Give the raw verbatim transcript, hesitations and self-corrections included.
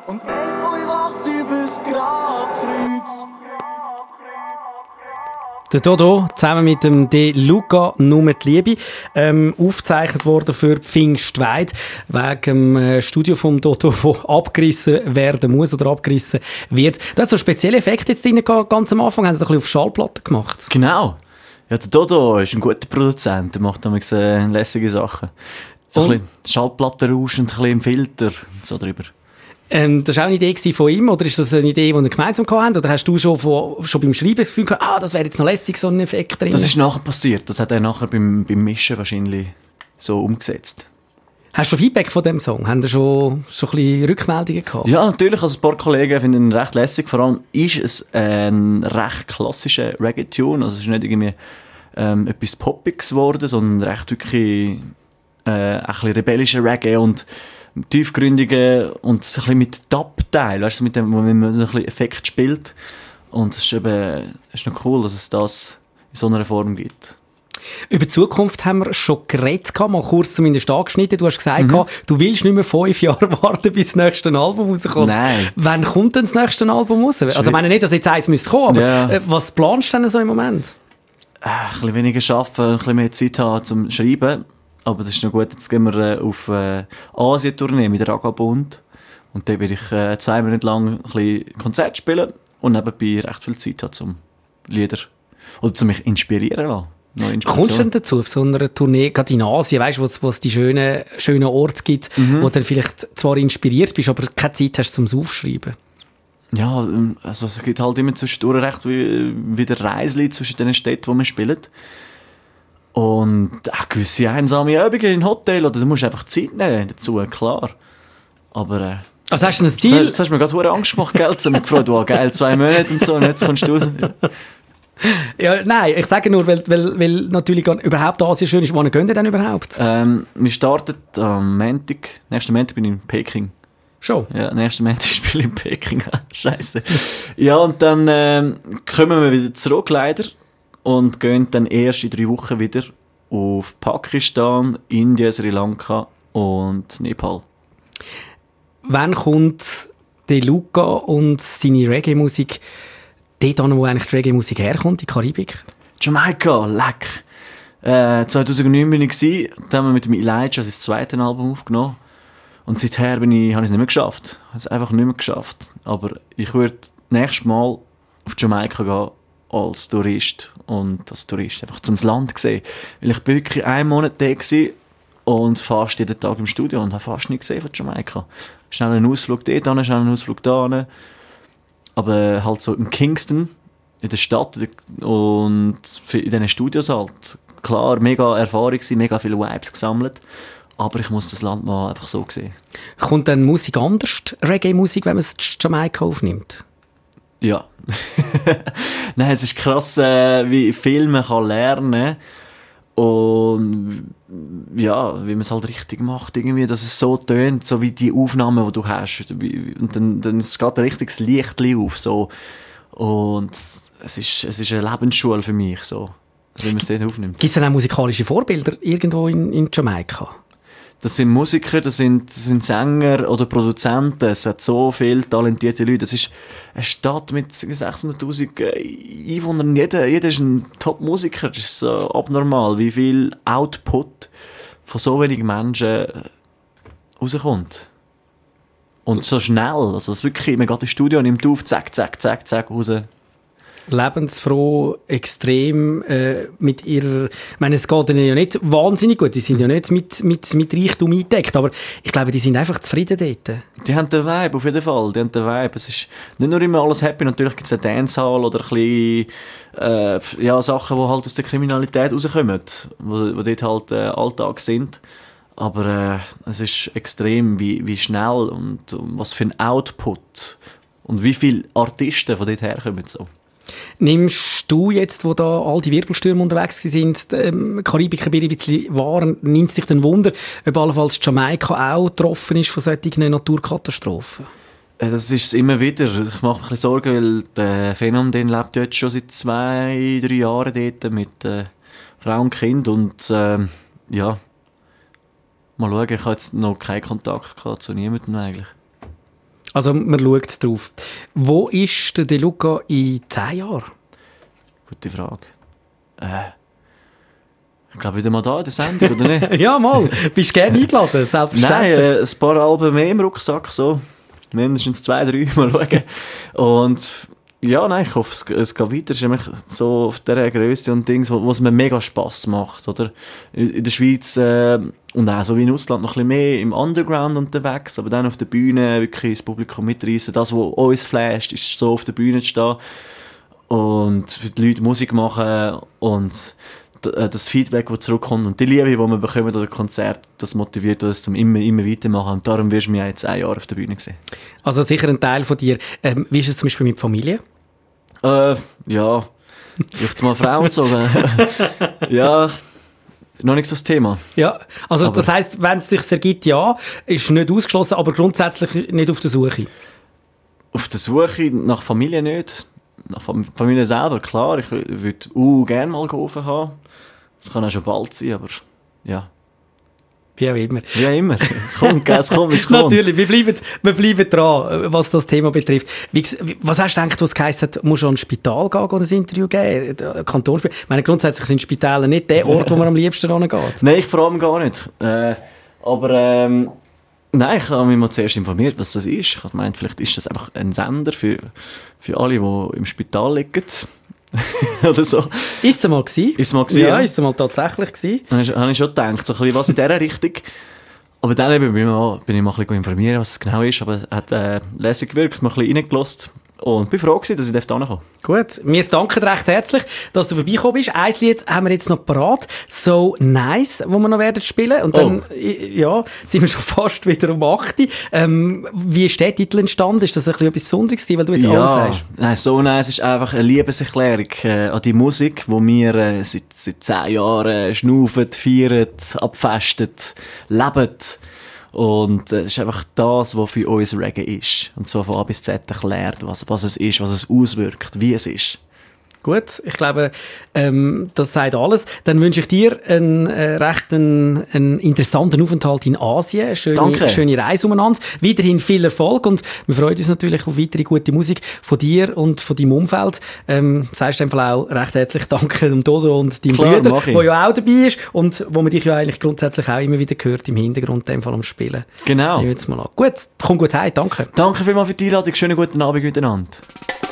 Und Efeu wächst übers Grabkreuz. Der Dodo zusammen mit dem De Luca «Nur die Liebe» ähm, aufgezeichnet worden für Pfingstweid wegen dem äh, Studio vom Dodo, das abgerissen werden muss oder abgerissen wird. Da hat so einen speziellen Effekt jetzt drin gehabt, ganz am Anfang haben sie ein bisschen auf Schallplatten gemacht. Genau. Ja, der Dodo ist ein guter Produzent, der macht damals äh, lässige Sachen. So ein bisschen Schallplattenrausch und ein bisschen im Filter und so drüber. Ähm, das war auch eine Idee von ihm, oder ist das eine Idee, die ihr gemeinsam hatten? Oder hast du schon, von, schon beim Schreiben das Gefühl gehabt, ah, das wäre jetzt noch lässig, so ein Effekt drin? Das ist nachher passiert. Das hat er nachher beim, beim Mischen wahrscheinlich so umgesetzt. Hast du Feedback von diesem Song? Haben da schon, schon ein bisschen Rückmeldungen gehabt? Ja, natürlich. Also ein paar Kollegen finden ihn recht lässig. Vor allem ist es ein recht klassischer Reggae-Tune. Also es ist nicht irgendwie ähm, etwas Poppiges geworden, sondern recht wirklich äh, ein bisschen rebellischer Reggae und tiefgründige und so ein bisschen mit Dub-Teil, weißt du, mit dem, wo man so ein bisschen Effekt spielt. Und es ist eben, es ist noch cool, dass es das in so einer Form gibt. Über die Zukunft haben wir schon geredet, mal kurz zumindest angeschnitten. Du hast gesagt, mhm. du willst nicht mehr fünf Jahre warten, bis das nächste Album rauskommt. Nein. Wann kommt denn das nächste Album raus? Also ich meine nicht, dass jetzt eins müsste kommen, aber ja. Was planst du denn so im Moment? Äh, ein bisschen weniger arbeiten, ein bisschen mehr Zeit haben zum Schreiben. Aber das ist noch gut, jetzt gehen wir äh, auf äh, Asien-Tournee mit der Ragabund. Und dann werde ich äh, zwei Monate lang ein bisschen Konzert spielen und nebenbei recht viel Zeit haben, um Lieder oder zum mich inspirieren lassen. Kommst du denn dazu, auf so einer Tournee, gerade in Asien, weißt du, wo es die schönen, schönen Orte gibt, mhm. wo du vielleicht zwar inspiriert bist, aber keine Zeit hast, um es aufzuschreiben? Ja, also es gibt halt immer zwischendurch recht wie, wie der Reisli zwischen den Städten, wo wir spielen. Und auch gewisse einsame Übungen im Hotel, oder du musst einfach Zeit nehmen dazu, klar. Aber äh, also hast du ein Ziel? Jetzt hast du mir gerade Angst gemacht, gell? Jetzt haben wir gefragt, wow, geil, zwei Monate und so, und jetzt kommst du raus. Ja, nein, ich sage nur, weil, weil, weil natürlich überhaupt Asien schön ist. Wann gehen ihr denn überhaupt? Ähm, wir starten am Montag. Nächsten Montag bin ich in Peking. Schon? Ja, nächsten Montag spiele ich in Peking. Scheiße. Ja, und dann ähm, kommen wir wieder zurück, leider. Und gehen dann erst in drei Wochen wieder auf Pakistan, Indien, Sri Lanka und Nepal. Wann kommt De Luca und seine Reggae-Musik dort an, wo eigentlich die Reggae-Musik herkommt, die Karibik? Jamaika, leck. Äh, zweitausendneun bin ich gewesen, da haben wir mit dem Elijah das zweite Album aufgenommen. Und seither bin ich, habe ich es nicht mehr geschafft. Ich habe es einfach nicht mehr geschafft. Aber ich würde nächstes Mal auf Jamaika gehen als Tourist. Und als Tourist einfach zum Land sehen. Weil ich bin wirklich einen Monat da gewesen und fast jeden Tag im Studio und habe fast nichts gesehen von Jamaika. Schnell einen Ausflug dort hin, schnell einen Ausflug da hin. Aber halt so in Kingston, in der Stadt und in diesen Studios halt. Klar, mega Erfahrung, mega viele Vibes gesammelt. Aber ich muss das Land mal einfach so sehen. Kommt dann Musik anders, Reggae-Musik, wenn man es in Jamaika aufnimmt? Ja. Nein, es ist krass, äh, wie viel man kann lernen kann. Und ja, wie man es halt richtig macht, irgendwie, dass es so tönt, so wie die Aufnahmen, die du hast. Und dann, dann es geht ein richtiges Licht auf. So. Und es ist, es ist eine Lebensschule für mich, so, wie man es dort aufnimmt. Gibt es denn auch musikalische Vorbilder irgendwo in, in Jamaika? Das sind Musiker, das sind, das sind Sänger oder Produzenten. Es hat so viele talentierte Leute. Das ist eine Stadt mit sechshunderttausend Einwohnern. Jeder, jeder ist ein Top-Musiker. Das ist so abnormal, wie viel Output von so wenigen Menschen rauskommt. Und so schnell. Also das wirklich, man geht ins Studio, nimmt auf, zack, zack, zack, zack, raus. Lebensfroh, extrem äh, mit ihrer... Ich meine, es geht ihnen ja nicht wahnsinnig gut. Die sind ja nicht mit, mit, mit Reichtum eingedeckt, aber ich glaube, die sind einfach zufrieden dort. Die haben den Vibe, auf jeden Fall. Die haben den Vibe. Es ist nicht nur immer alles happy. Natürlich gibt es einen Dancehall oder ein bisschen, äh, ja, Sachen, die halt aus der Kriminalität rauskommen, wo, wo dort halt äh, Alltag sind. Aber äh, es ist extrem, wie, wie schnell und, und was für ein Output und wie viele Artisten von dort herkommen. So. Nimmst du jetzt, wo da all die Wirbelstürme unterwegs sind, ähm, Karibik ein bisschen waren, nimmt es dich dann Wunder, ob allenfalls Jamaika auch getroffen ist von solchen Naturkatastrophen? Das ist es immer wieder. Ich mache mir ein bisschen Sorgen, weil der Phenom, den lebt jetzt schon seit zwei, drei Jahren dort mit äh, Frau und Kind und äh, ja, mal schauen, ich habe jetzt noch keinen Kontakt gehabt zu niemandem eigentlich. Also man schaut drauf. Wo ist der De Luca in zehn Jahren? Gute Frage. Äh, ich glaube wieder mal da in der Sendung, oder nicht? Ja, mal. Bist gerne eingeladen, selbstverständlich. Nein, äh, ein paar Alben mehr im Rucksack, so. Mindestens zwei, drei, mal schauen. Und ja, nein, ich hoffe, es, es geht weiter. Es ist nämlich so auf dieser Grösse und Dings, wo, wo es mir mega Spass macht, oder? In, in der Schweiz äh, und auch so wie in Ausland noch ein bisschen mehr im Underground unterwegs, aber dann auf der Bühne wirklich das Publikum mitreißen. Das, was uns flasht, ist so auf der Bühne zu stehen und für die Leute Musik machen und das Feedback, das zurückkommt und die Liebe, die wir bekommen oder Konzert, das motiviert uns zum immer, immer weitermachen und darum wirst du mich jetzt ein Jahr auf der Bühne sehen. Also sicher ein Teil von dir. Ähm, wie ist es zum Beispiel mit Familie? Äh, ja, ich habe mal Frauen gezogen. Ja, noch nicht so das Thema. Ja, also aber das heisst, wenn es sich ergibt, ja, ist nicht ausgeschlossen, aber grundsätzlich nicht auf der Suche? Auf der Suche nach Familie nicht. Nach Familie selber, klar, ich würde uh, gerne mal geholfen haben. Das kann auch schon bald sein, aber ja. Wie auch immer. Wie auch immer. Es kommt, es kommt, es kommt. Natürlich, wir bleiben, wir bleiben dran, was das Thema betrifft. Wie, was hast du gedacht, was geheißen hat, musst du an ein Spital gehen oder ein Interview geben? Kantonsspital. Ich meine, grundsätzlich sind Spitäler nicht der Ort, wo man am liebsten hingeht. Nein, ich vor allem gar nicht. Äh, aber ähm, nein, ich habe mich mal zuerst informiert, was das ist. Ich habe gemeint, vielleicht ist das einfach ein Sender für, für alle, die im Spital liegen. Oder so. Ist es mal gewesen? Ist es mal gewesen? Ja, Ja, ist es mal tatsächlich gewesen. Habe ich, habe ich schon gedacht, so ein bisschen was in dieser Richtung. Aber dann eben bin ich mal, bin ich mal ein bisschen informieren, was es genau ist. Aber es hat äh, lässig gewirkt, mal ein bisschen reingelassen. Und bin froh gewesen, dass ich hierher kommen Gut, wir danken recht herzlich, dass du vorbeigekommen bist. Ein Lied haben wir jetzt noch parat. «So Nice», wo wir noch werden spielen. Und dann Oh. ja, sind wir schon fast wieder um acht. Ähm, wie ist der Titel entstanden? Ist das ein bisschen etwas Besonderes gewesen, weil du jetzt ja, alles sagst? Nein, «So Nice» ist einfach eine Liebeserklärung äh, an die Musik, die wir äh, seit, seit zehn Jahren äh, schnaufen, feiern, abfesten, leben. Und es äh, ist einfach das, was für uns Reggae ist. Und zwar von A bis Z erklärt, was, was es ist, was es auswirkt, wie es ist. Gut, ich glaube, ähm, das sagt alles. Dann wünsche ich dir einen äh, recht einen, einen interessanten Aufenthalt in Asien. Schöne, Danke. schöne Reise umeinander. Weiterhin viel Erfolg und wir freuen uns natürlich auf weitere gute Musik von dir und von deinem Umfeld. Ähm, sagst einfach auch recht herzlich Danke dem Dodo und deinem Klar, Bruder, mach ich. der ja auch dabei ist und wo man dich ja eigentlich grundsätzlich auch immer wieder hört im Hintergrund, in dem Fall am Spielen. Genau. Ich jetzt mal an. Gut, komm gut heim, danke. Danke vielmals für die Einladung. Schönen guten Abend miteinander.